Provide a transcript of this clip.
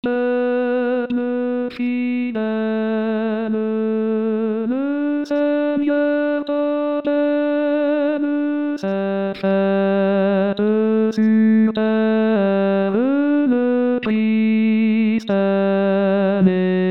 Le fidèle, le Seigneur t'appelle, c'est fête sur terre, le Christ est né.